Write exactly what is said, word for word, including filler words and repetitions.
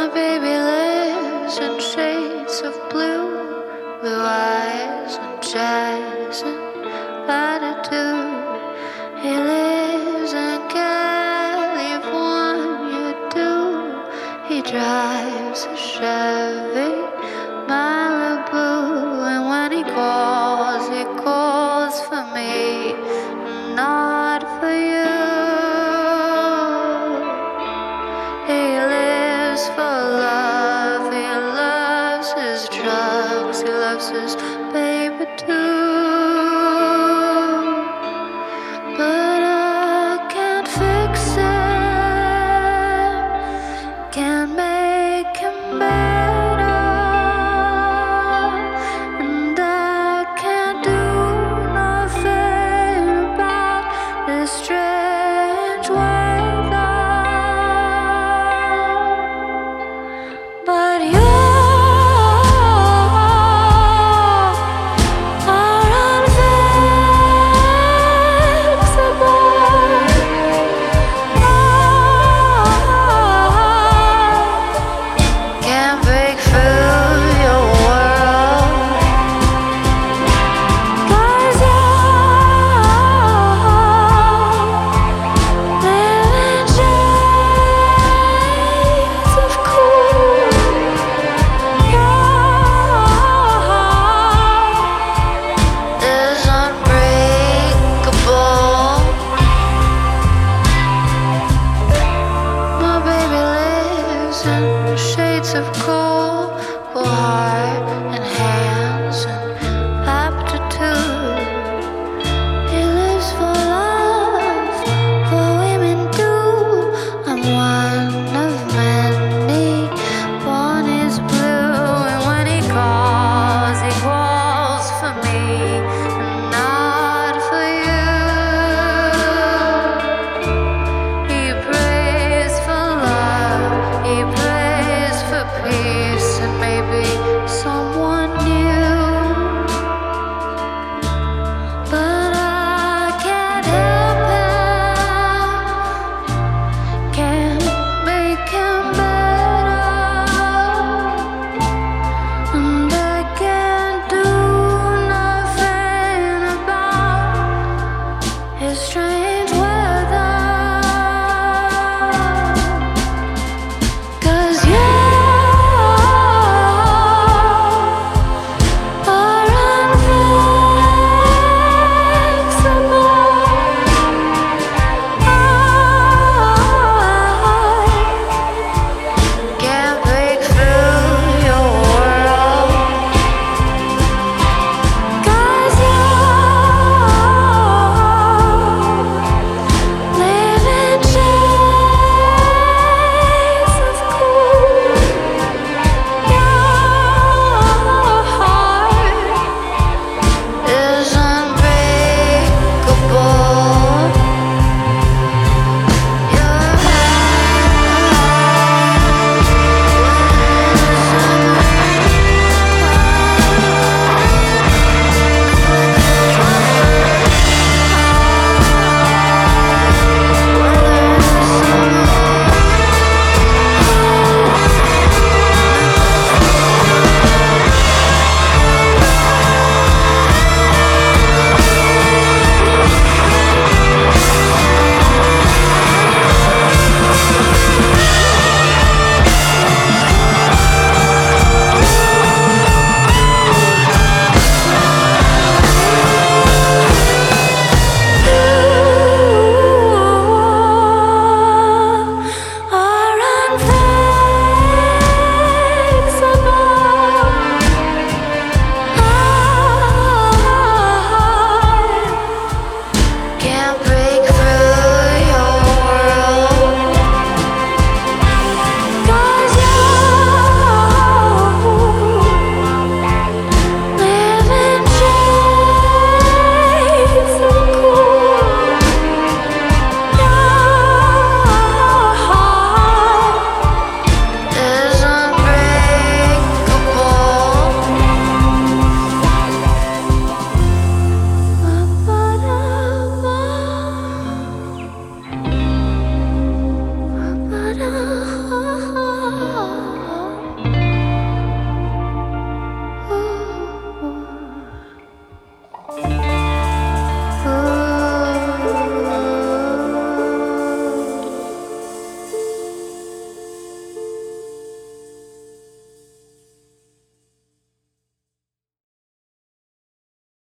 baby lives in shades of blue, blue eyes and jazz and latitude. He lives in California too. He drives a Chevy Malibu, and when he calls, he calls for me, not for you. He lives for love, he loves his drugs, he loves his baby too. But I can't fix him, can't make him better, and I can't do nothing about this strange weather. But you shades of cool, cool heart and hands and aptitude. He lives for love, for women too. I'm one of many, one is blue, and when he calls, he calls for me, and not for you. He prays for love, he prays for peace and maybe someone new. But I can't help him, can't make him better, and I can't do nothing about his strength.